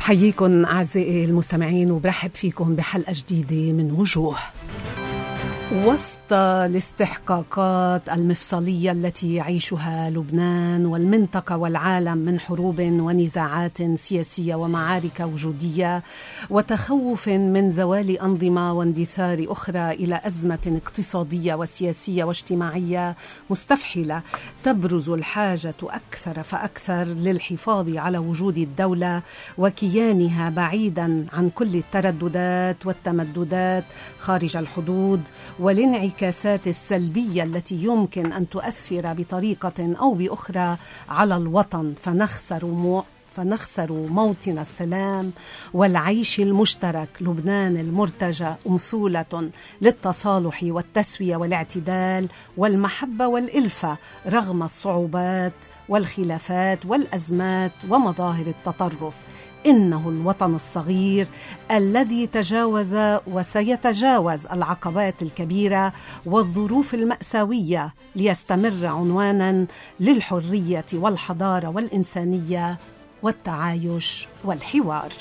حييكم أعزائي المستمعين وبرحب فيكم بحلقة جديدة من وجوه. وسط الاستحقاقات المفصلية التي يعيشها لبنان والمنطقة والعالم من حروب ونزاعات سياسية ومعارك وجودية وتخوف من زوال أنظمة واندثار أخرى إلى أزمة اقتصادية وسياسية واجتماعية مستفحلة، تبرز الحاجة أكثر فأكثر للحفاظ على وجود الدولة وكيانها بعيدا عن كل الترددات والتمددات خارج الحدود والانعكاسات السلبية التي يمكن أن تؤثر بطريقة أو بأخرى على الوطن، فنخسر موطن السلام والعيش المشترك. لبنان المرتجى أمثولة للتصالح والتسوية والاعتدال والمحبة والإلفة رغم الصعوبات والخلافات والأزمات ومظاهر التطرف. إنه الوطن الصغير الذي تجاوز وسيتجاوز العقبات الكبيرة والظروف المأساوية ليستمر عنوانا للحرية والحضارة والإنسانية والتعايش والحوار.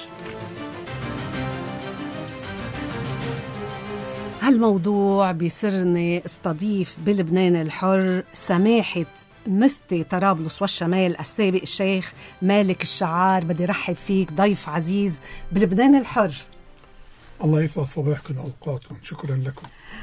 هالموضوع بيسرني استضيف بلبنان الحر سماحة مفتي طرابلس والشمال السابق الشيخ مالك الشعار. بدي رحب فيك ضيف عزيز بلبنان الحر. الله يسعد صباحكم وأوقاتكم، شكرا لكم.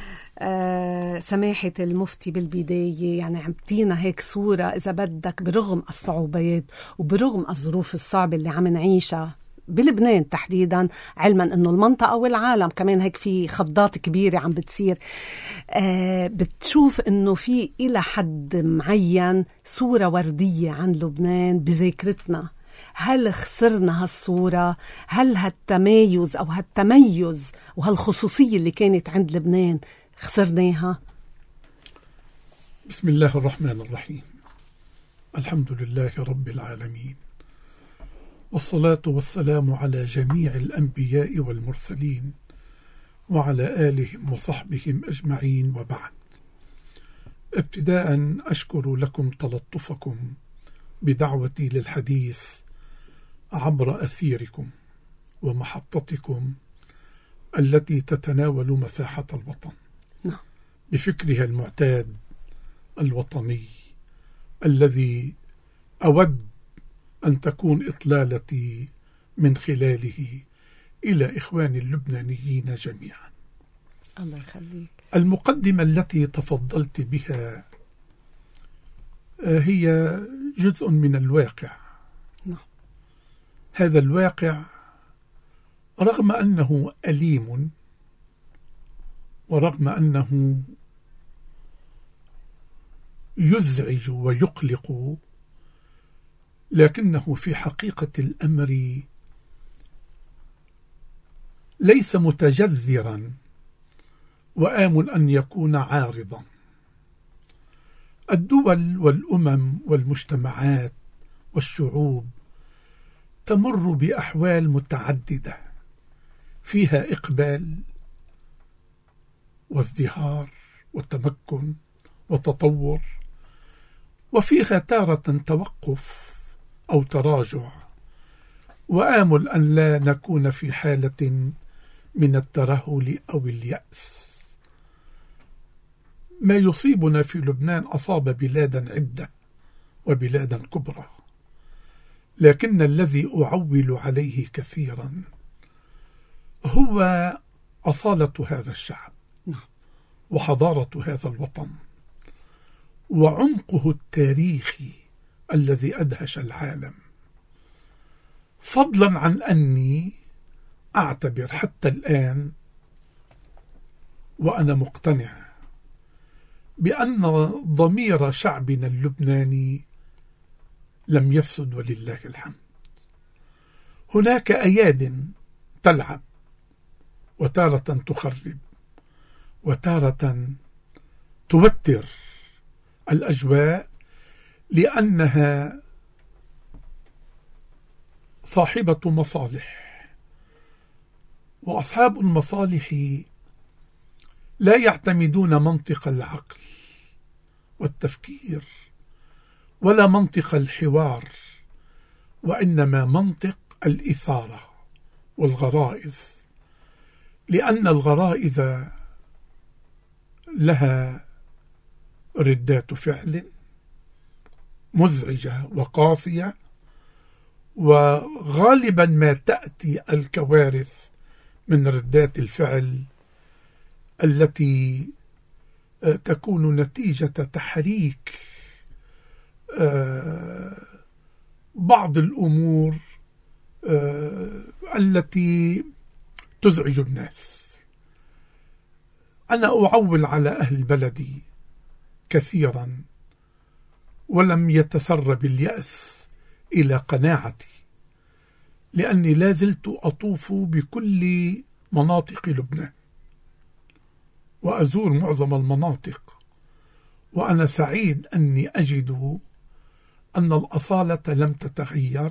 سماحة المفتي، بالبداية يعني عمتينا هيك صورة إذا بدك برغم الصعوبات وبرغم الظروف الصعبة اللي عم نعيشها بلبنان تحديدا، علما انه المنطقة والعالم كمان هيك في خضات كبيرة عم بتصير، بتشوف انه في الى حد معين صورة وردية عن لبنان بذاكرتنا. هل خسرنا هالصورة؟ هل هالتمايز او هالتميز وهالخصوصية اللي كانت عند لبنان خسرناها؟ بسم الله الرحمن الرحيم. الحمد لله رب العالمين، والصلاة والسلام على جميع الأنبياء والمرسلين وعلى آلهم وصحبهم أجمعين، وبعد. ابتداء أشكر لكم تلطفكم بدعوتي للحديث عبر أثيركم ومحطتكم التي تتناول مساحة الوطن بفكرها المعتاد الوطني الذي أود أن تكون إطلالتي من خلاله إلى إخواني اللبنانيين جميعا. الله يخليك. المقدمة التي تفضلت بها هي جزء من الواقع. هذا الواقع رغم أنه أليم ورغم أنه يزعج ويقلق، لكنه في حقيقة الأمر ليس متجذرا وآمل أن يكون عارضا. الدول والأمم والمجتمعات والشعوب تمر بأحوال متعددة فيها إقبال وازدهار وتمكن وتطور، وفيها تارة توقف أو تراجع، وآمل أن لا نكون في حالة من الترهل أو اليأس. ما يصيبنا في لبنان أصاب بلادا عدة وبلادا كبرى، لكن الذي أعول عليه كثيرا هو أصالة هذا الشعب وحضارة هذا الوطن وعمقه التاريخي الذي أدهش العالم، فضلا عن أني أعتبر حتى الآن وأنا مقتنع بأن ضمير شعبنا اللبناني لم يفسد ولله الحمد. هناك أياد تلعب وتارة تخرب وتارة توتر الأجواء، لأنها صاحبة مصالح، وأصحاب المصالح لا يعتمدون منطق العقل والتفكير ولا منطق الحوار، وإنما منطق الإثارة والغرائز، لأن الغرائز لها ردات فعل مزعجة وقاسية، وغالبا ما تأتي الكوارث من ردات الفعل التي تكون نتيجة تحريك بعض الأمور التي تزعج الناس. أنا أعول على أهل بلدي كثيرا، ولم يتسرب اليأس إلى قناعتي، لأني لا زلت أطوف بكل مناطق لبنان وأزور معظم المناطق، وأنا سعيد أني أجد أن الأصالة لم تتغير،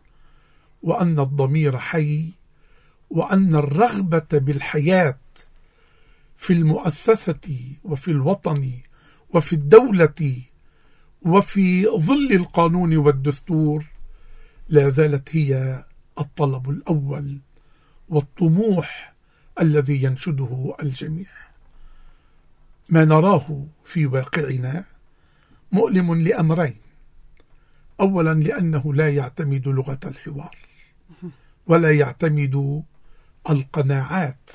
وأن الضمير حي، وأن الرغبة بالحياة في المؤسسة وفي الوطن وفي الدولة وفي ظل القانون والدستور لا زالت هي الطلب الأول والطموح الذي ينشده الجميع. ما نراه في واقعنا مؤلم لأمرين: أولا لأنه لا يعتمد لغة الحوار، ولا يعتمد القناعات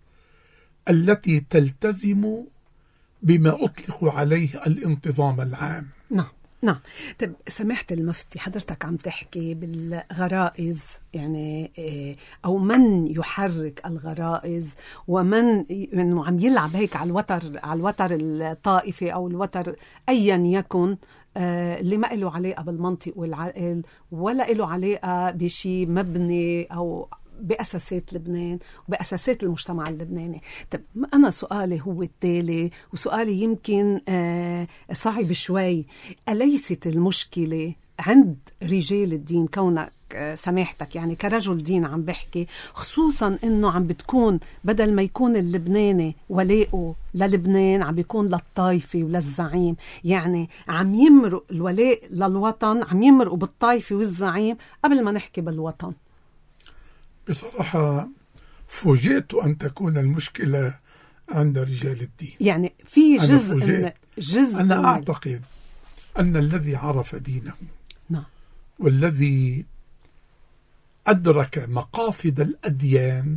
التي تلتزم بما أطلق عليه الانتظام العام. نعم. طيب سمحت المفتي، حضرتك عم تحكي بالغرائز، يعني أو من يحرك الغرائز، ومن إنه عم يلعب هيك على الوتر الطائفي أو الوتر أيا يكن، اللي ما له علاقة بالمنطق والعقل، ولا له علاقة بشي مبني أو بأساسات لبنان وبأساسات المجتمع اللبناني. طب أنا سؤالي هو التالي، وسؤالي يمكن صعب شوي: أليست المشكلة عند رجال الدين؟ كونك سماحتك يعني كرجل دين عم بحكي، خصوصا انه عم بتكون بدل ما يكون اللبناني ولاءه للبنان عم بيكون للطائفة وللزعيم، يعني عم يمرق الولاء للوطن، عم يمرقوا بالطائفة والزعيم قبل ما نحكي بالوطن. بصراحة فوجئت أن تكون المشكلة عند رجال الدين، يعني في جزء أنا أعتقد أن الذي عرف دينه نعم. والذي أدرك مقاصد الأديان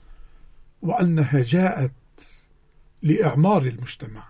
وأنها جاءت لإعمار المجتمع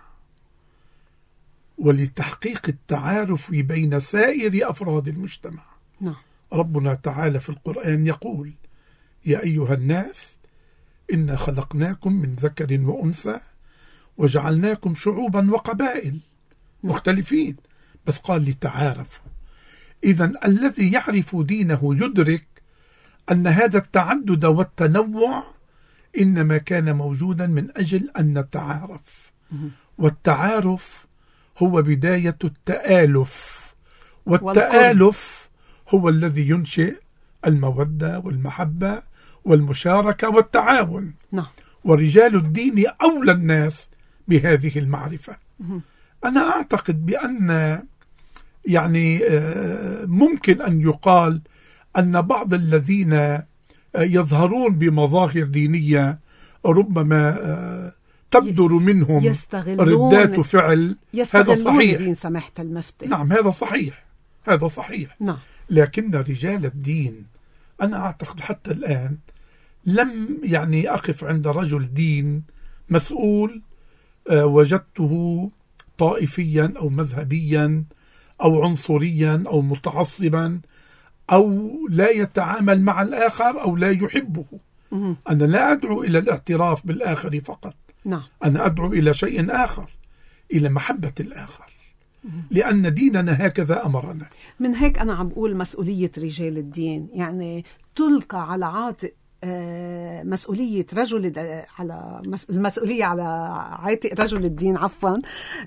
ولتحقيق التعارف بين سائر أفراد المجتمع. نعم. ربنا تعالى في القرآن يقول: يا أيها الناس إنا خلقناكم من ذكر وأنثى وجعلناكم شعوبا وقبائل مختلفين، بس قال لتعارفوا. إذن الذي يعرف دينه يدرك أن هذا التعدد والتنوع إنما كان موجودا من أجل أن نتعارف، والتعارف هو بداية التآلف، والتآلف هو الذي ينشئ المودة والمحبة والمشاركة والتعاون. نعم. ورجال الدين أولى الناس بهذه المعرفة. أنا أعتقد بأن يعني ممكن أن يقال أن بعض الذين يظهرون بمظاهر دينية ربما تبدر منهم ردات فعل، هذا صحيح. دين سمحت المفتي. نعم هذا صحيح، هذا صحيح. نعم. لكن رجال الدين أنا أعتقد حتى الآن لم يعني أقف عند رجل دين مسؤول وجدته طائفيا أو مذهبيا أو عنصريا أو متعصبا أو لا يتعامل مع الآخر أو لا يحبه. أنا لا أدعو إلى الاعتراف بالآخر فقط. نعم. أنا أدعو إلى شيء آخر، إلى محبة الآخر، لأن ديننا هكذا أمرنا. من هيك أنا عم بقول مسؤولية رجال الدين، يعني تلقى على عاتق مسؤولية رجل على المسؤولية على عاتق رجل الدين عفوا،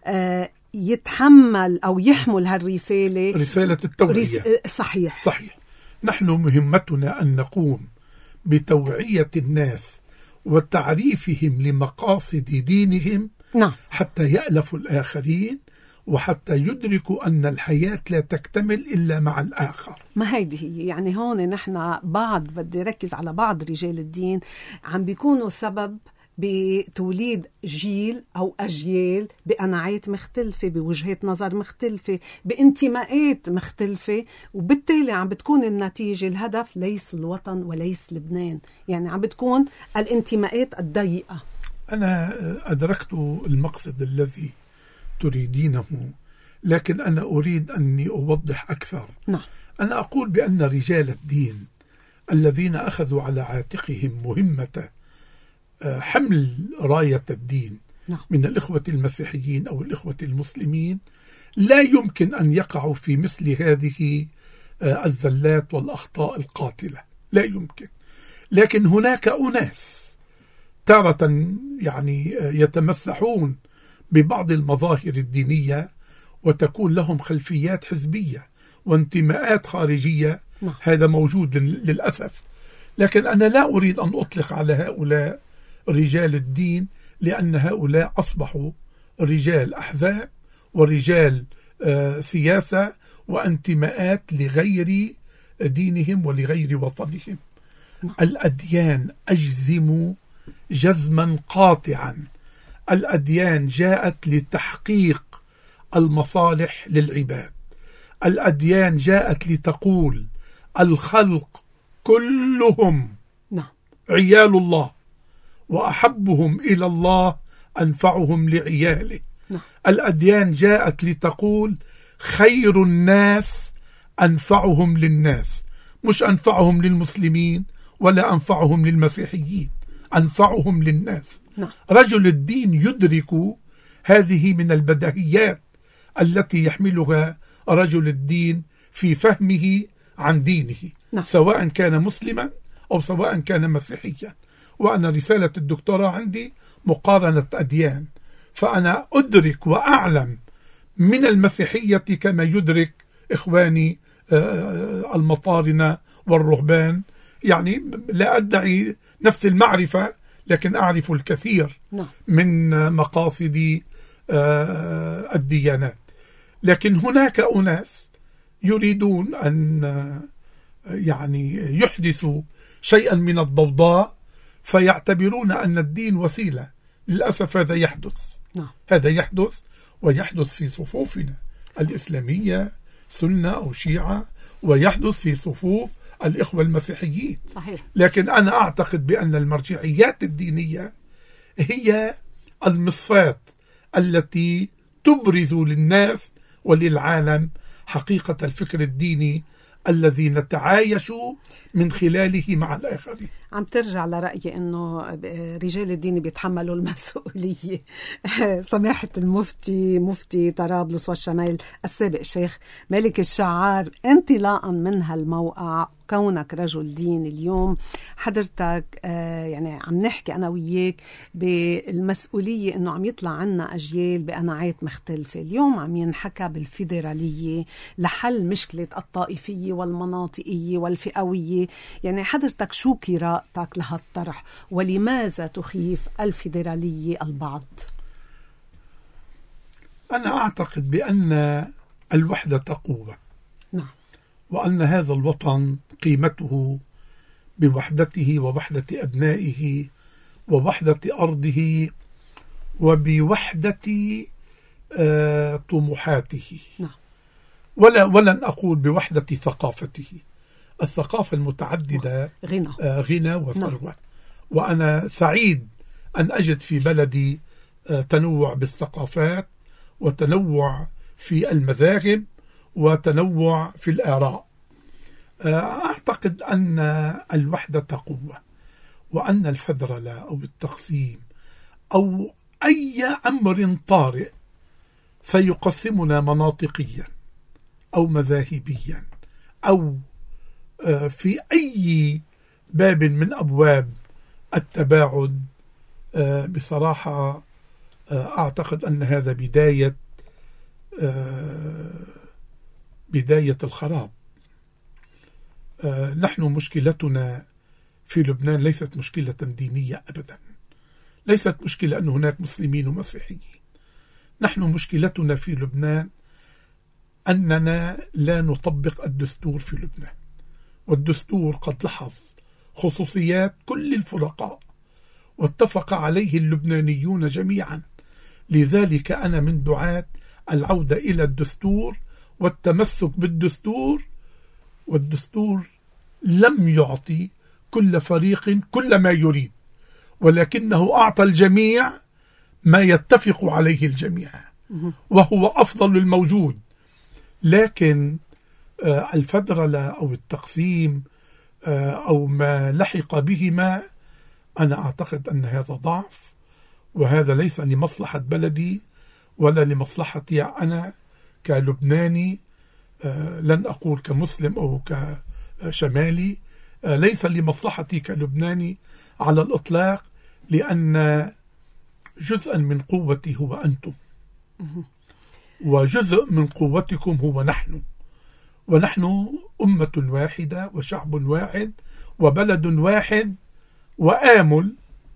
يتحمل أو يحمل هالرسالة، رسالة التوعية. صحيح. نحن مهمتنا أن نقوم بتوعية الناس وتعريفهم لمقاصد دينهم. نعم. حتى يألفوا الآخرين وحتى يدركوا أن الحياة لا تكتمل إلا مع الآخر. ما هيدي هي يعني هون نحن بدي ركز على بعض رجال الدين عم بيكونوا سبب بتوليد جيل أو أجيال بقناعات مختلفة، بوجهات نظر مختلفة، بانتماءات مختلفة، وبالتالي عم بتكون النتيجة الهدف ليس الوطن وليس لبنان، يعني عم بتكون الانتماءات الضيقة. أنا أدركت المقصد الذي تريدينه، لكن أنا أريد أني أوضح أكثر. نعم. أنا أقول بأن رجال الدين الذين أخذوا على عاتقهم مهمة حمل راية الدين من الإخوة المسيحيين أو الإخوة المسلمين لا يمكن أن يقعوا في مثل هذه الزلات والأخطاء القاتلة، لا يمكن. لكن هناك أناس تارة يعني يتمسحون ببعض المظاهر الدينية وتكون لهم خلفيات حزبية وانتماءات خارجية. هذا موجود للأسف. لكن أنا لا أريد أن أطلق على هؤلاء رجال الدين، لأن هؤلاء أصبحوا رجال أحزاب ورجال سياسة وانتماءات لغير دينهم ولغير وطنهم. الأديان أجزم جزما قاطعا، الأديان جاءت لتحقيق المصالح للعباد. الأديان جاءت لتقول الخلق كلهم عيال الله، وأحبهم إلى الله أنفعهم لعياله. الأديان جاءت لتقول خير الناس أنفعهم للناس، مش أنفعهم للمسلمين ولا أنفعهم للمسيحيين، أنفعهم للناس. رجل الدين يدرك هذه من البديهيات التي يحملها رجل الدين في فهمه عن دينه، سواء كان مسلما أو سواء كان مسيحيا. وأنا رسالة الدكتوراه عندي مقارنة أديان، فأنا أدرك وأعلم من المسيحية كما يدرك إخواني المطارنة والرهبان. يعني لا أدعي نفس المعرفة، لكن أعرف الكثير من مقاصد الديانات. لكن هناك أناس يريدون أن يعني يحدثوا شيئا من الضوضاء، فيعتبرون أن الدين وسيلة. للأسف هذا يحدث. هذا يحدث، ويحدث في صفوفنا الإسلامية سنة أو شيعة، ويحدث في صفوف الإخوة المسيحيين. صحيح. لكن أنا أعتقد بأن المرجعيات الدينية هي المصفاة التي تبرز للناس وللعالم حقيقة الفكر الديني الذي نتعايش من خلاله مع الآخرين. عم ترجع لرأيي أنه رجال الدين بيتحملوا المسؤولية. سماحة المفتي، مفتي طرابلس والشمال السابق شيخ مالك الشعار، انطلاقا من هالموقع كونك رجل دين اليوم، حضرتك يعني عم نحكي أنا وياك بالمسؤولية أنه عم يطلع عنا أجيال بقناعات مختلفة. اليوم عم ينحكى بالفيدرالية لحل مشكلة الطائفية والمناطقية والفئوية. يعني حضرتك شو قراءتك لهالطرح، ولماذا تخيف الفيدرالية البعض؟ أنا أعتقد بأن الوحدة قوة. نعم. وأن هذا الوطن قيمته بوحدته ووحدة أبنائه ووحدة أرضه وبوحدة طموحاته. نعم. ولن أقول بوحدة ثقافته. الثقافة المتعددة غنى وثروة. نعم. وأنا سعيد أن أجد في بلدي تنوع بالثقافات وتنوع في المذاهب وتنوع في الآراء. أعتقد أن الوحدة قوة، وأن الفدرالة أو التقسيم أو أي أمر طارئ سيقسمنا مناطقيا أو مذاهبيا أو في أي باب من أبواب التباعد، بصراحة أعتقد أن هذا بداية الخراب. نحن مشكلتنا في لبنان ليست مشكلة دينية أبدا، ليست مشكلة أن هناك مسلمين ومسيحيين. نحن مشكلتنا في لبنان أننا لا نطبق الدستور في لبنان، والدستور قد لحظ خصوصيات كل الفرقاء واتفق عليه اللبنانيون جميعا. لذلك أنا من دعاة العودة إلى الدستور والتمسك بالدستور، والدستور لم يعطي كل فريق كل ما يريد، ولكنه أعطى الجميع ما يتفق عليه الجميع، وهو أفضل الموجود. لكن الفدرلة أو التقسيم أو ما لحق بهما، أنا أعتقد أن هذا ضعف، وهذا ليس لمصلحة بلدي ولا لمصلحتي أنا كلبناني، لن أقول كمسلم أو كشمالي، ليس لمصلحتي كلبناني على الإطلاق، لأن جزءا من قوتي هو أنتم، وجزء من قوتكم هو نحن، ونحن أمة واحدة وشعب واحد وبلد واحد، وآمل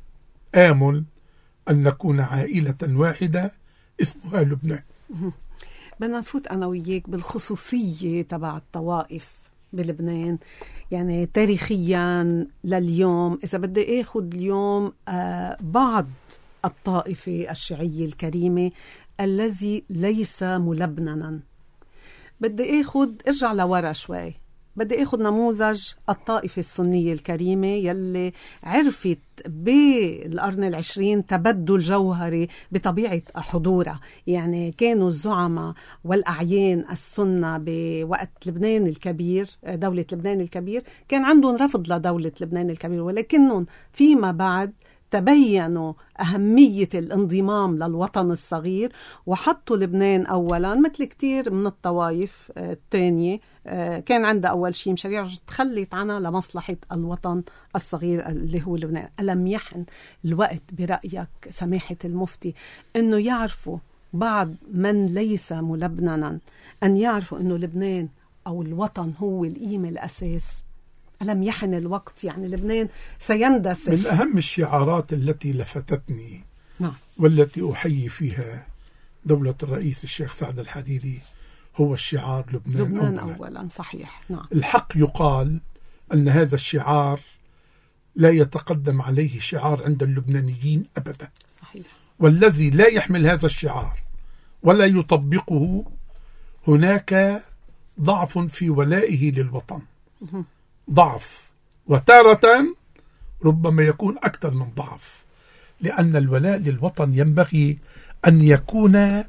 أن نكون عائلة واحدة اسمها لبنان. بدنا نفوت أنا وياك بالخصوصية تبع الطوائف بلبنان، يعني تاريخيا لليوم. إذا بدي أخذ اليوم بعض الطائفة الشيعية الكريمة الذي ليس ملبننا، بدي ارجع لورا شوي، بدي اخذ نموذج الطائفة السنية الكريمة يلي عرفت بالقرن العشرين تبدل جوهري بطبيعة حضورها. يعني كانوا الزعماء والأعيان السنة بوقت لبنان الكبير، دولة لبنان الكبير، كان عندهم رفض لدولة لبنان الكبير، ولكنهم فيما بعد تبينوا أهمية الانضمام للوطن الصغير وحطوا لبنان أولا، مثل كتير من الطوائف الثانية كان عندها أول شيء مشاريع تخلت عنها لمصلحة الوطن الصغير اللي هو لبنان. ألم يحن الوقت برأيك سماحة المفتي أنه يعرفوا بعض من ليس ملبننا أن يعرفوا أنه لبنان أو الوطن هو القيمة الأساس؟ ألم يحن الوقت؟ يعني لبنان سيندسر. من أهم الشعارات التي لفتتني نعم. والتي أحيي فيها دولة الرئيس الشيخ سعد الحريري هو الشعار لبنان أولا. صحيح. نعم. الحق يقال أن هذا الشعار لا يتقدم عليه شعار عند اللبنانيين أبدا. صحيح. والذي لا يحمل هذا الشعار ولا يطبقه هناك ضعف في ولائه للوطن، ضعف، وتارة ربما يكون أكثر من ضعف، لأن الولاء للوطن ينبغي أن يكون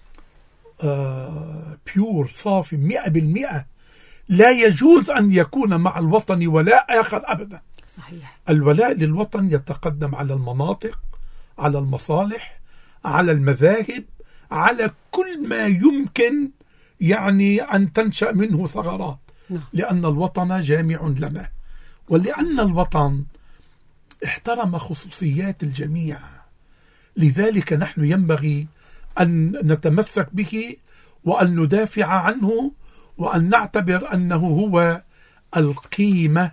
بيور، صافي 100%. لا يجوز أن يكون مع الوطن ولاء آخر أبدا. صحيح. الولاء للوطن يتقدم على المناطق، على المصالح، على المذاهب، على كل ما يمكن يعني أن تنشأ منه ثغرات. لأن الوطن جامع لنا، ولأن الوطن احترم خصوصيات الجميع، لذلك نحن ينبغي أن نتمسك به وأن ندافع عنه وأن نعتبر أنه هو القيمة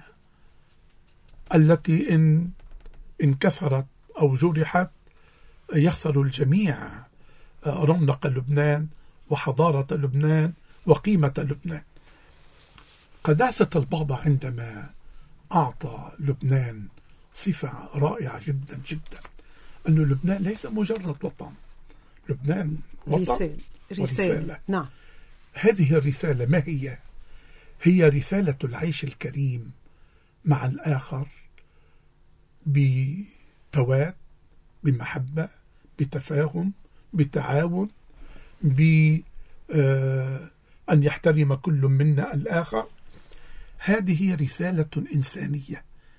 التي إن انكسرت أو جرحت يخسر الجميع رونق لبنان وحضارة لبنان وقيمة لبنان. قداسة البابا عندما أعطى لبنان صفة رائعة جدا جدا، أن لبنان ليس مجرد وطن، لبنان وطن رسالة. نعم. هذه الرسالة ما هي؟ هي رسالة العيش الكريم مع الآخر بتواد، بمحبة، بتفاهم، بتعاون، بأن يحترم كل منا الآخر. هذه رسالة إنسانية.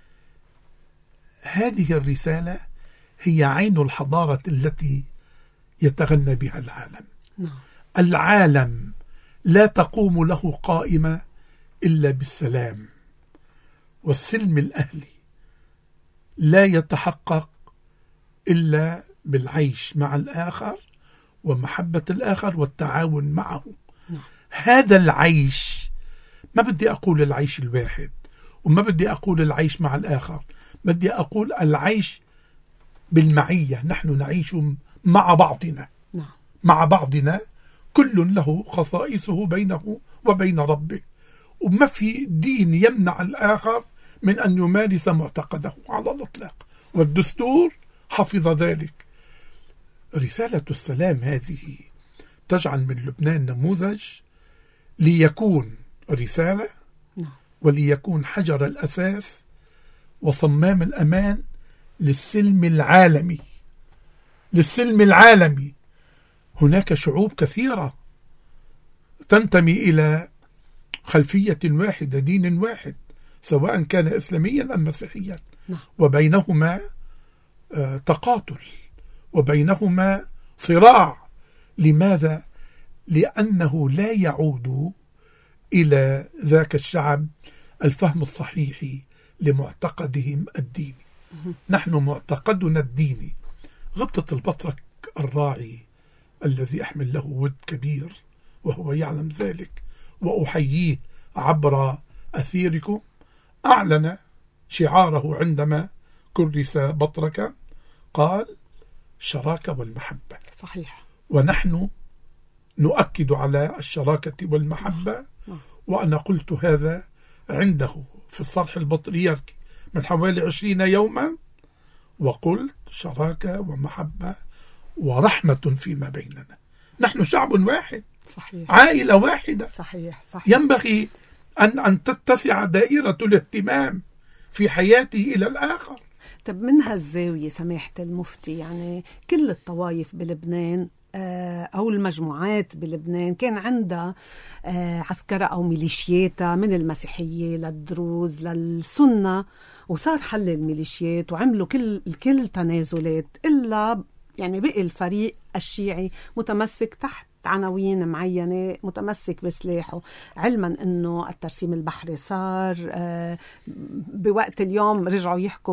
هذه الرسالة هي عين الحضارة التي يتغنى بها العالم. العالم لا تقوم له قائمة إلا بالسلام، والسلم الأهلي لا يتحقق إلا بالعيش مع الآخر ومحبة الآخر والتعاون معه. هذا العيش، ما بدي أقول العيش الواحد، وما بدي أقول العيش مع الآخر، بدي أقول العيش بالمعية. نحن نعيش مع بعضنا، مع بعضنا، كل له خصائصه بينه وبين ربه، وما في دين يمنع الآخر من أن يمارس معتقده على الإطلاق، والدستور حفظ ذلك. رسالة السلام هذه تجعل من لبنان نموذج ليكون رسالة وليكون حجر الأساس وصمام الأمان للسلم العالمي. للسلم العالمي. هناك شعوب كثيرة تنتمي إلى خلفية واحدة، دين واحد، سواء كان إسلاميا أم مسيحيا، وبينهما تقاتل وبينهما صراع. لماذا؟ لأنه لا يعود إلى ذاك الشعب الفهم الصحيح لمعتقدهم الديني. نحن معتقدنا الديني. غبطة البطرك الراعي الذي أحمل له ود كبير وهو يعلم ذلك وأحييه عبر أثيركم، أعلن شعاره عندما كرس بطركا، قال: الشراكة والمحبة. صحيح. ونحن نؤكد على الشراكة والمحبة. وأنا قلت هذا عنده في الصرح البطريركي من حوالي 20 يوما، وقلت: شراكة ومحبة ورحمة فيما بيننا. نحن شعب واحد. صحيح. عائلة واحدة. صحيح. ينبغي أن تتسع دائرة الاهتمام في حياته إلى الآخر. طب من هالزاوية سماحة المفتي، يعني كل الطوائف بلبنان أو المجموعات بلبنان كان عندها عسكرة أو ميليشياتها، من المسيحية للدروز للسنة، وصار حل الميليشيات وعملوا كل تنازلات، إلا يعني بقي الفريق الشيعي متمسك تحت عناوين معينة، متمسك بسلاحه، علما أنه الترسيم البحري صار بوقت اليوم رجعوا يحكوا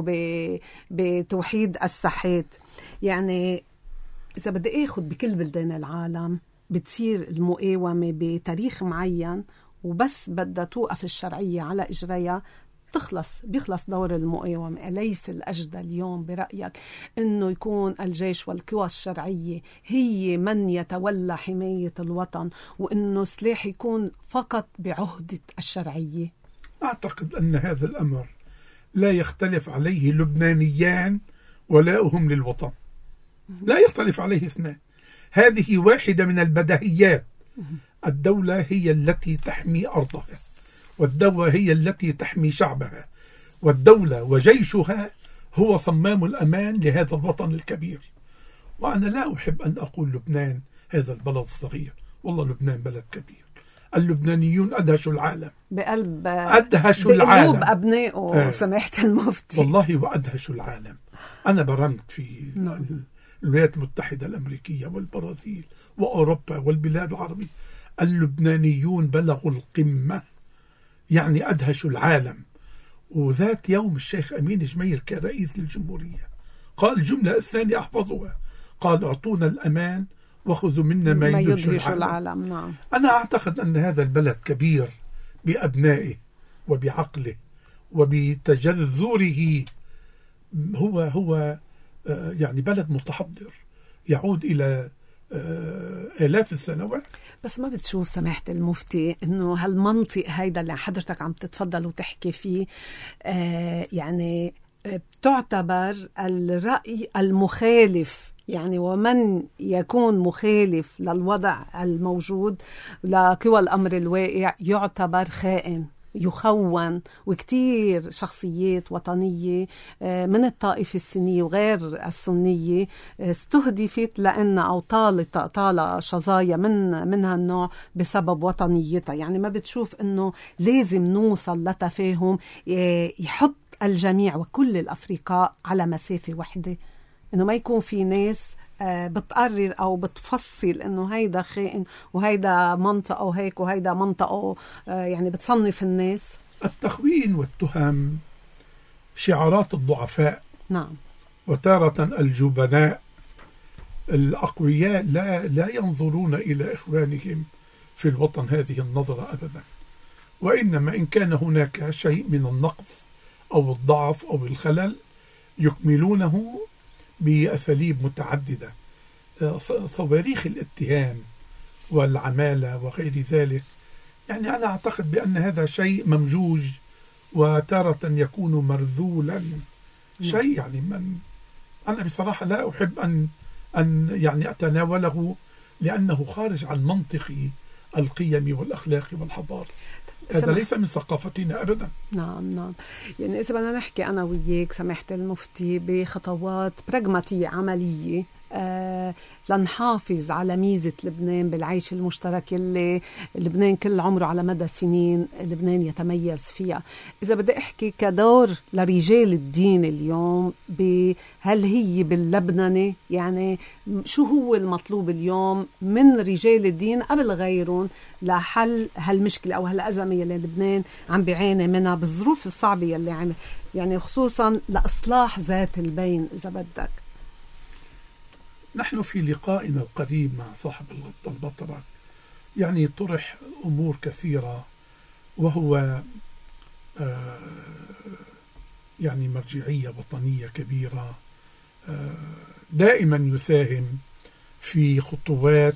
بتوحيد الساحات. يعني إذا بدي أخذ بكل بلدان العالم بتصير المقاومة بتاريخ معين، وبس بدها توقف الشرعية على إجريها بيخلص دور المقاومة. أليس الأجدى اليوم برأيك أنه يكون الجيش والقوى الشرعية هي من يتولى حماية الوطن، وأنه سلاح يكون فقط بعهدة الشرعية؟ أعتقد أن هذا الأمر لا يختلف عليه لبنانيان ولاؤهم للوطن، لا يختلف عليه اثنان. هذه واحدة من البديهيات. الدولة هي التي تحمي أرضها، والدولة هي التي تحمي شعبها، والدولة وجيشها هو صمام الأمان لهذا الوطن الكبير. وأنا لا أحب أن أقول لبنان هذا البلد الصغير، والله لبنان بلد كبير. اللبنانيون أدهشوا العالم، أدهشوا العالم بقلوب أبنائه. سماحة المفتي، والله وأدهشوا العالم. أنا برمت في الولايات المتحدة الأمريكية والبرازيل وأوروبا والبلاد العربية. اللبنانيون بلغوا القمة، يعني أدهشوا العالم. وذات يوم الشيخ أمين جمير كرئيس للجمهورية قال جملة الثانية أحفظها، قال: اعطونا الأمان وخذوا منا ما يدهش العالم. نعم. أنا أعتقد أن هذا البلد كبير بأبنائه وبعقله وبتجذره. هو يعني بلد متحضر يعود إلى آلاف السنوات. بس ما بتشوف سماحة المفتي إنه هالمنطق هيدا اللي حضرتك عم تتفضل وتحكي فيه يعني تعتبر الرأي المخالف، يعني ومن يكون مخالف للوضع الموجود لقوى الأمر الواقع يعتبر خائن، يخون. وكتير شخصيات وطنية من الطائفة السنية وغير السنية استهدفت لأن أو طال شظايا من هالنوع بسبب وطنيتها. يعني ما بتشوف أنه لازم نوصل لتفاهم يحط الجميع وكل الأفريقاء على مسافة واحدة، أنه ما يكون في ناس بتقرر أو بتفصل أنه هيدا خائن وهيدا منطقة وهيك وهيدا منطقة، يعني بتصنف الناس. التخوين والتهم شعارات الضعفاء. نعم. وتارة الجبناء. الأقوياء لا ينظرون إلى إخوانهم في الوطن هذه النظرة أبدا، وإنما إن كان هناك شيء من النقص أو الضعف أو الخلل يكملونه بأساليب متعددة. صواريخ الاتهام والعمالة وغير ذلك. يعني أنا أعتقد بأن هذا شيء ممجوج وتارة يكون مرذولا، شيء يعني أنا بصراحة لا أحب أن يعني أتناوله، لأنه خارج عن منطق القيم والأخلاق والحضارة. هذا ليس من ثقافتنا أبدا. نعم. يعني إذا بدنا نحكي أنا وياك سماحة المفتي بخطوات براغماتية عملية لنحافظ على ميزة لبنان بالعيش المشترك اللي لبنان كل عمره على مدى سنين لبنان يتميز فيها. إذا بدي أحكي كدور لرجال الدين اليوم، هل هي باللبنانة؟ يعني شو هو المطلوب اليوم من رجال الدين قبل غيرهم لحل هالمشكلة أو هالأزمة اللي لبنان عم بيعاني منها بالظروف الصعبة اللي يعني خصوصا لإصلاح ذات البين إذا بدك؟ نحن في لقائنا القريب مع صاحب الغبطة البطرة يعني طرح أمور كثيرة، وهو يعني مرجعية وطنية كبيرة، دائما يساهم في خطوات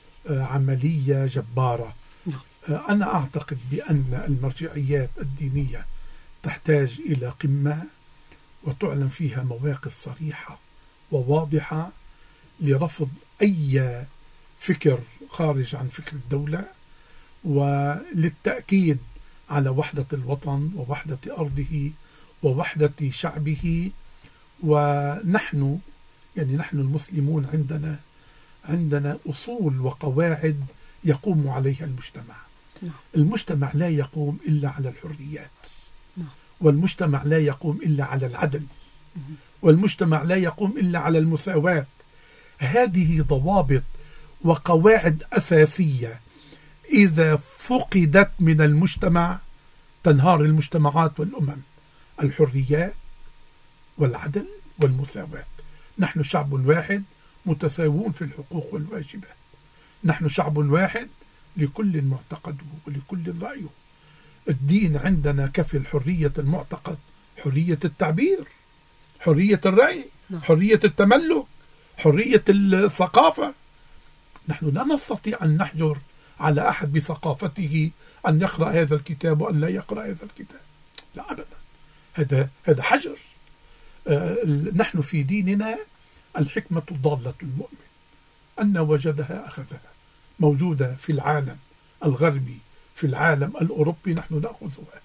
عملية جبارة. أنا أعتقد بأن المرجعيات الدينية تحتاج إلى قمة وتعلن فيها مواقف صريحة وواضحة لرفض أي فكر خارج عن فكر الدولة، وللتأكيد على وحدة الوطن ووحدة أرضه ووحدة شعبه. ونحن يعني نحن المسلمون عندنا أصول وقواعد يقوم عليها المجتمع. المجتمع لا يقوم إلا على الحريات، والمجتمع لا يقوم إلا على العدل، والمجتمع لا يقوم إلا على المساواة. هذه ضوابط وقواعد أساسية إذا فقدت من المجتمع تنهار المجتمعات والأمم. الحريات والعدل والمساواة. نحن شعب واحد متساوون في الحقوق والواجبات. نحن شعب واحد لكل معتقده ولكل رأيه. الدين عندنا كفل حرية المعتقد، حرية التعبير، حرية الرأي، حرية التملك، حرية الثقافة. نحن لا نستطيع أن نحجر على أحد بثقافته أن يقرأ هذا الكتاب وأن لا يقرأ هذا الكتاب، لا أبدا. هذا حجر. نحن في ديننا الحكمة ضالة المؤمن، أن وجدها أخذها، موجودة في العالم الغربي، في العالم الأوروبي نحن نأخذها.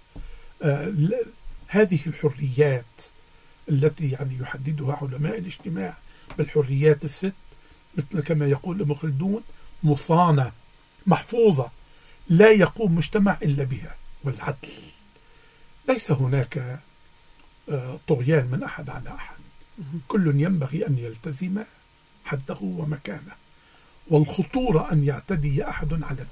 هذه الحريات التي يعني يحددها علماء الاجتماع بالحريات الست، مثل كما يقول ابن خلدون مصانة محفوظة لا يقوم مجتمع إلا بها. والعدل، ليس هناك طغيان من أحد على أحد، كل ينبغي أن يلتزم حده ومكانه. والخطورة أن يعتدي أحد على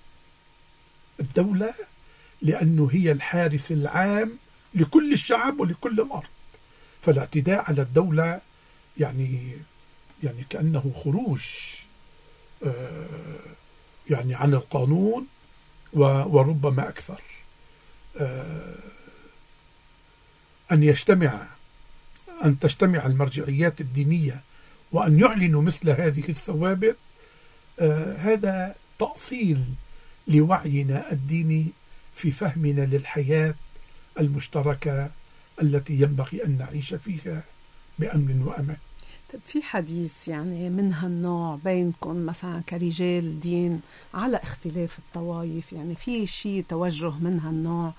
الدولة لأنه هي الحارس العام لكل الشعب ولكل الأرض. فالاعتداء على الدولة يعني كأنه خروج يعني عن القانون وربما أكثر. أن تجتمع المرجعيات الدينية وأن يعلنوا مثل هذه الثوابت، هذا تأصيل لوعينا الديني في فهمنا للحياة المشتركة التي ينبغي أن نعيش فيها بأمن وأمان. في حديث يعني من هالنوع بينكم مثلا كرجال دين على اختلاف الطوائف، يعني في شيء توجه من هالنوع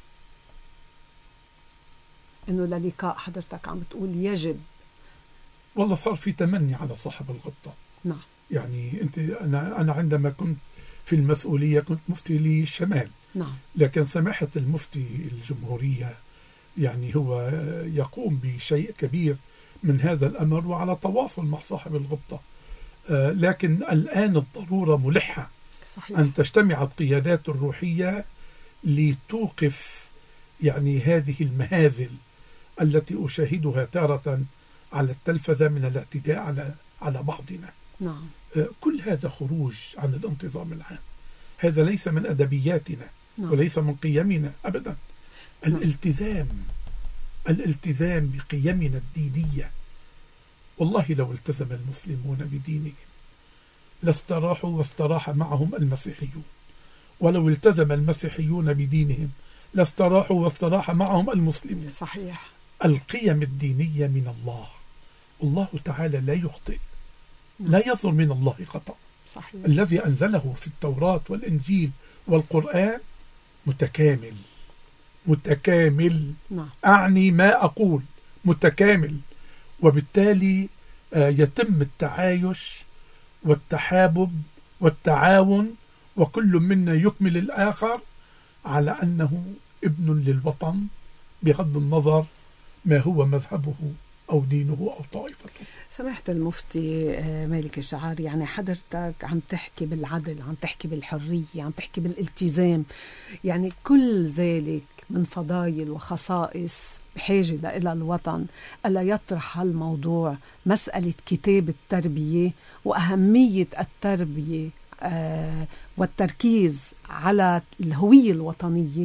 إنه للقاء حضرتك عم بتقول يجب؟ والله صار في تمني على صاحب الغبطة. نعم. يعني أنا عندما كنت في المسؤولية كنت مفتي للشمال. نعم. لكن سماحة المفتي الجمهورية يعني هو يقوم بشيء كبير من هذا الأمر وعلى تواصل مع صاحب الغبطة. لكن الآن الضرورة ملحة. صحيح. أن تجتمع القيادات الروحية لتوقف يعني هذه المهازل التي أشاهدها تارة على التلفزة من الاعتداء على بعضنا. نعم. كل هذا خروج عن الانتظام العام، هذا ليس من أدبياتنا. نعم. وليس من قيمنا أبدا. الالتزام بقيمنا الدينية والله لو التزم المسلمون بدينهم لاستراحوا واستراح معهم المسيحيون، ولو التزم المسيحيون بدينهم لاستراحوا واستراح معهم المسلمون. صحيح. القيم الدينية من الله، الله تعالى لا يخطئ، لا يصدر من الله خطأ. صحيح. الذي أنزله في التوراة والإنجيل والقرآن متكامل، متكامل. أعني ما أقول متكامل، وبالتالي يتم التعايش والتحابب والتعاون، وكل منا يكمل الآخر على أنه ابن للوطن بغض النظر ما هو مذهبه أو دينه أو طائفته. سماحة المفتي مالك الشعاري، يعني حضرتك عم تحكي بالعدل، عم تحكي بالحرية، عم تحكي بالالتزام، يعني كل ذلك من فضائل وخصائص بحاجة إلى الوطن. ألا يطرح هالموضوع مسألة كتاب التربية وأهمية التربية والتركيز على الهوية الوطنية؟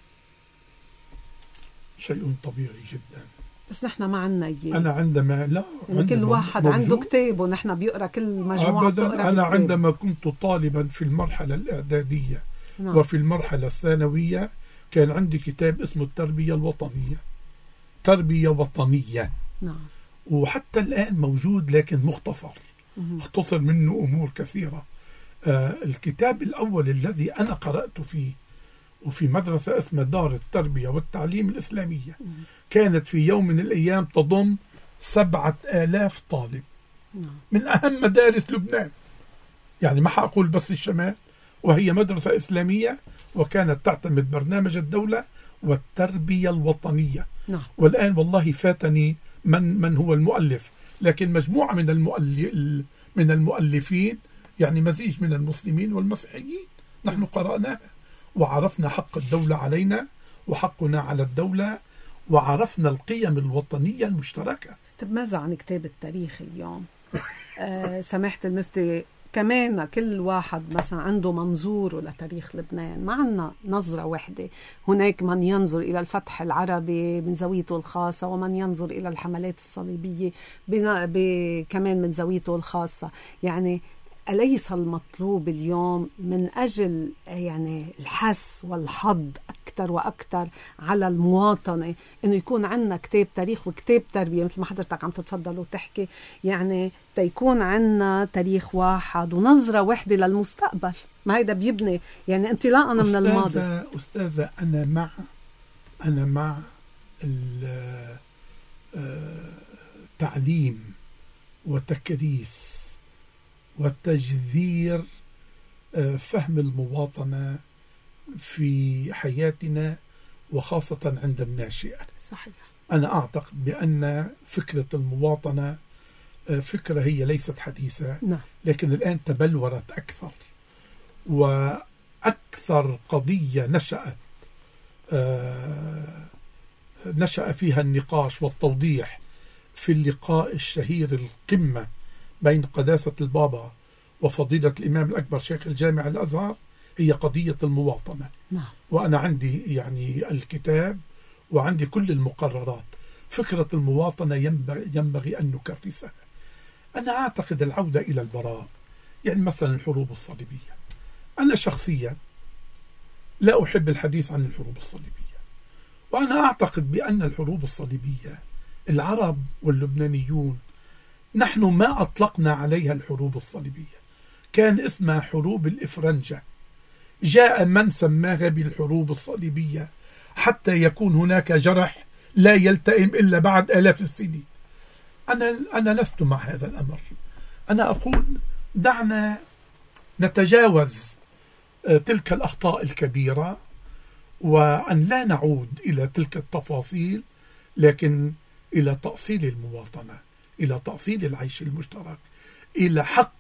شيء طبيعي جدا، بس نحن ما عنا إياه. أنا عندما لا يعني كل واحد عنده كتاب ونحن بيقرأ كل مجموعة أبدا. أنا عندما كنت طالبا في المرحلة الإعدادية وفي المرحلة الثانوية كان عندي كتاب اسمه التربية الوطنية، تربية وطنية. وحتى الآن موجود لكن مختصر، اختصر منه أمور كثيرة. الكتاب الأول الذي أنا قرأت فيه وفي مدرسة اسمها دار التربية والتعليم الإسلامية، كانت في يوم من الأيام تضم 7,000 طالب من أهم مدارس لبنان، يعني ما حأقول بس الشمال، وهي مدرسة إسلامية وكانت تعتمد برنامج الدولة والتربية الوطنية. والآن والله فاتني من هو المؤلف، لكن مجموعة من المؤلفين، يعني مزيج من المسلمين والمسيحيين، نحن قرأناها وعرفنا حق الدولة علينا وحقنا على الدولة، وعرفنا القيم الوطنية المشتركة. طب ماذا عن كتاب التاريخ اليوم؟ سماحة المفتي، كمان كل واحد مثلا عنده منظوره لتاريخ لبنان، ما عندنا نظرة واحدة. هناك من ينظر إلى الفتح العربي من زاويته الخاصة، ومن ينظر إلى الحملات الصليبية كمان من زاويته الخاصة. يعني أليس المطلوب اليوم من أجل يعني الحث والحض أكثر وأكثر على المواطنة إنه يكون عندنا كتاب تاريخ وكتاب تربية مثل ما حضرتك عم تتفضل وتحكي، يعني تيكون عندنا تاريخ واحد ونظرة واحدة للمستقبل؟ ما هيدا بيبني يعني انطلاقا من الماضي. أستاذة، أنا مع التعليم وتكريس وتجذير فهم المواطنة في حياتنا وخاصة عند الناشئة. صحيح. أنا أعتقد بأن فكرة المواطنة فكرة هي ليست حديثة، لكن الآن تبلورت أكثر، وأكثر قضية نشأ فيها النقاش والتوضيح في اللقاء الشهير القمة بين قداسة البابا وفضيلة الإمام الأكبر شيخ الجامع الأزهر هي قضية المواطنة. وأنا عندي يعني الكتاب وعندي كل المقررات. فكرة المواطنة ينبغي أن نكرسها. أنا أعتقد العودة إلى البراء، يعني مثلا الحروب الصليبية، أنا شخصيا لا أحب الحديث عن الحروب الصليبية، وأنا أعتقد بأن الحروب الصليبية العرب واللبنانيون نحن ما أطلقنا عليها الحروب الصليبية، كان اسمها حروب الإفرنجة. جاء من سماها بالحروب الصليبية حتى يكون هناك جرح لا يلتئم إلا بعد آلاف السنين. أنا لست مع هذا الأمر. أنا أقول دعنا نتجاوز تلك الأخطاء الكبيرة، وأن لا نعود إلى تلك التفاصيل، لكن إلى تأصيل المواطنة، إلى تأصيل العيش المشترك، إلى حق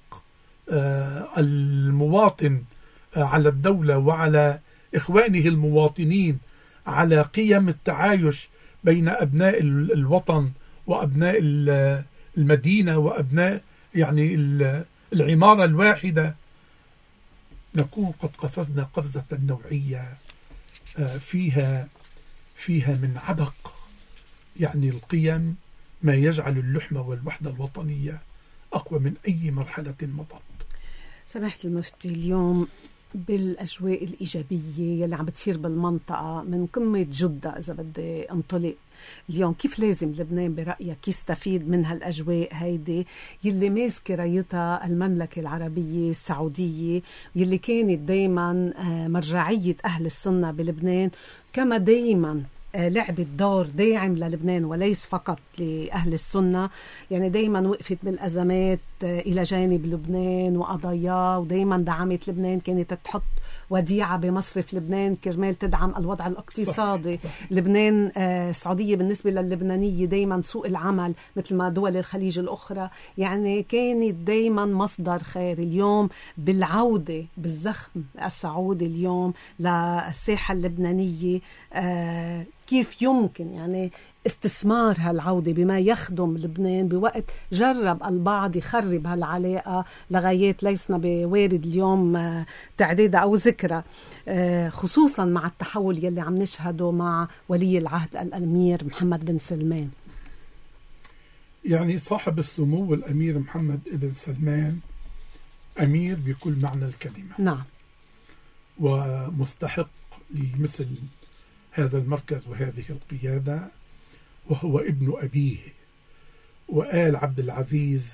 المواطن على الدولة وعلى إخوانه المواطنين، على قيم التعايش بين أبناء الوطن وأبناء المدينة وأبناء يعني العمارة الواحدة. نكون قد قفزنا قفزة نوعية فيها من عبق يعني القيم ما يجعل اللحمة والوحدة الوطنية أقوى من أي مرحلة مضت. سماحة المفتي، اليوم بالأجواء الإيجابية يلي عم بتصير بالمنطقة من قمة جدة إذا بدي أنطلق اليوم، كيف لازم لبنان برأيك يستفيد من هالأجواء هيدي يلي ماسكة رايتها المملكة العربية السعودية، يلي كانت دايما مرجعية أهل السنة بلبنان، كما دايما لعبت دور داعم للبنان وليس فقط لأهل السنة، يعني دايما وقفت بالأزمات إلى جانب لبنان وقضاياه، ودايما دعمت لبنان، كانت تحط وديعة بمصرف لبنان كرمال تدعم الوضع الاقتصادي. صح. لبنان السعودية بالنسبة للبنانية دايما سوق العمل مثل ما دول الخليج الأخرى، يعني كانت دايما مصدر خير. اليوم بالعودة بالزخم السعودي اليوم للساحة اللبنانية، كيف يمكن يعني استثمار هالعودة بما يخدم لبنان بوقت جرب البعض يخرب هالعلاقة لغايات ليسنا بوارد اليوم تعديدها أو ذكرى، خصوصا مع التحول يلي عم نشهده مع ولي العهد الأمير محمد بن سلمان. يعني صاحب السمو الأمير محمد بن سلمان أمير بكل معنى الكلمة. نعم. ومستحق لمثل هذا المركز وهذه القيادة، وهو ابن أبيه. وآل عبد العزيز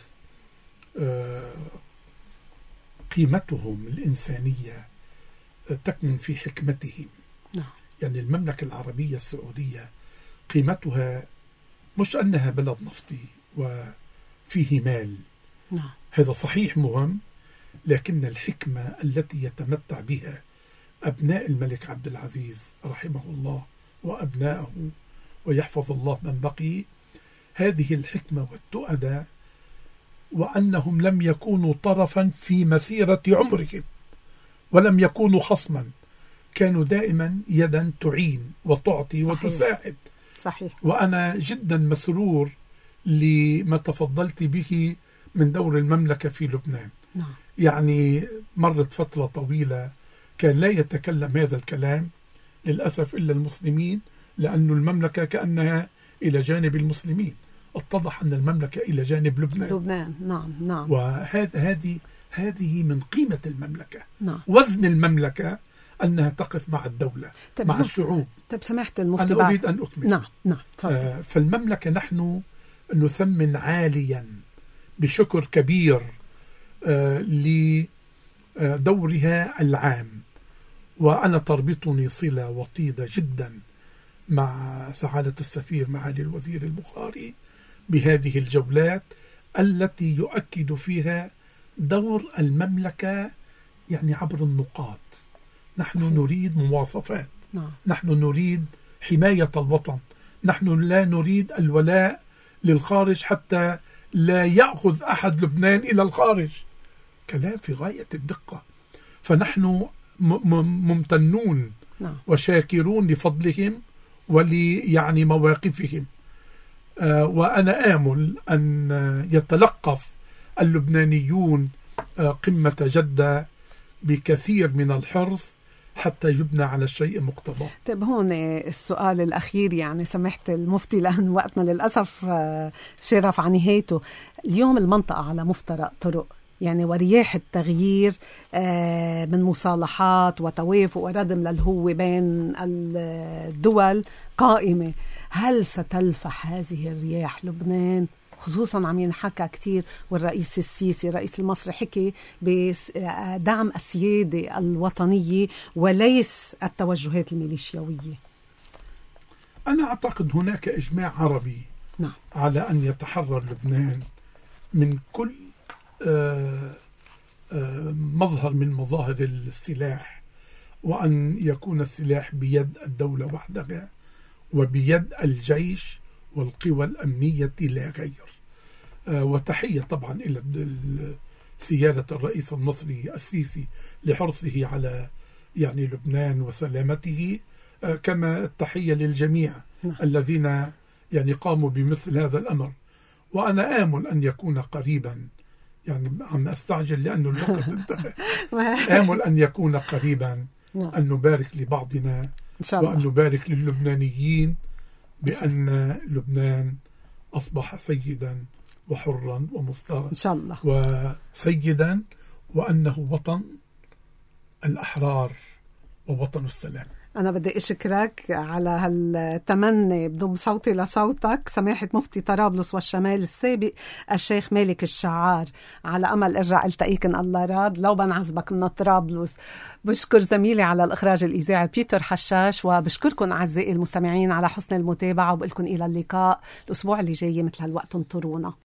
قيمتهم الإنسانية تكمن في حكمتهم. يعني المملكة العربية السعودية قيمتها مش أنها بلد نفطي وفيه مال، هذا صحيح مهم، لكن الحكمة التي يتمتع بها أبناء الملك عبد العزيز رحمه الله وأبناءه ويحفظ الله من بقي، هذه الحكمة والتؤدة، وأنهم لم يكونوا طرفا في مسيرة عمرهم ولم يكونوا خصما، كانوا دائما يدا تعين وتعطي. صحيح. وتساعد. صحيح. وأنا جدا مسرور لما تفضلت به من دور المملكة في لبنان. نعم. يعني مرت فترة طويلة كان لا يتكلم هذا الكلام للأسف إلا المسلمين، لأن المملكة كأنها إلى جانب المسلمين، اتضح أن المملكة إلى جانب لبنان. نعم نعم. هذه من قيمة المملكة. نعم. وزن المملكة أنها تقف مع الدولة، مع الشعوب. طيب سمحت المفتي، أنا أريد أن أكمل. نعم. فالمملكة نحن نثمن عاليا بشكر كبير لدورها العام، وأنا تربطني صلة وطيدة جدا مع سعادة السفير معالي الوزير البخاري بهذه الجولات التي يؤكد فيها دور المملكة، يعني عبر النقاط. نحن نريد مواصفات. نحن نريد حماية الوطن. نحن لا نريد الولاء للخارج حتى لا يأخذ أحد لبنان إلى الخارج. كلام في غاية الدقة. فنحن ممتنون وشاكرون لفضلهم يعني مواقفهم. وأنا آمل أن يتلقف اللبنانيون قمة جدة بكثير من الحرص حتى يبنى على الشيء مقتضى. طيب هون السؤال الأخير، يعني سمحت المفتي لأن وقتنا للأسف شرف عن نهايته. اليوم المنطقة على مفترق طرق، يعني ورياح التغيير من مصالحات وتوافق وردم للهوة بين الدول قائمة. هل ستلفح هذه الرياح لبنان؟ خصوصا عم ينحكى كتير، والرئيس السيسي رئيس المصري حكي بدعم السيادة الوطنية وليس التوجهات الميليشياوية. أنا أعتقد هناك إجماع عربي على أن يتحرر لبنان من كل مظهر من مظاهر السلاح، وأن يكون السلاح بيد الدولة وحدها وبيد الجيش والقوى الأمنية لا غير. وتحية طبعا إلى سيادة الرئيس المصري السيسي لحرصه على يعني لبنان وسلامته، كما التحية للجميع الذين يعني قاموا بمثل هذا الأمر. وأنا آمل أن يكون قريبا، يعني عم أستعجل لأنه الوقت انتهى، آمل أن يكون قريبا أن نبارك لبعضنا وأن نبارك للبنانيين بأن لبنان أصبح سيدا وحرا ومصدرا إن شاء الله. وسيدا، وأنه وطن الأحرار ووطن السلام. أنا بدي أشكرك على هالتمني بضم صوتي لصوتك سماحة مفتي طرابلس والشمال السابق الشيخ مالك الشعار، على أمل أرجع ألتقيك إن الله راد لو بنعزبك من طرابلس. بشكر زميلي على الإخراج الإذاعي بيتر حشاش، وبشكركم أعزائي المستمعين على حسن المتابعة، وبقلكم إلى اللقاء الأسبوع اللي جاي مثل هالوقت، انطرونا.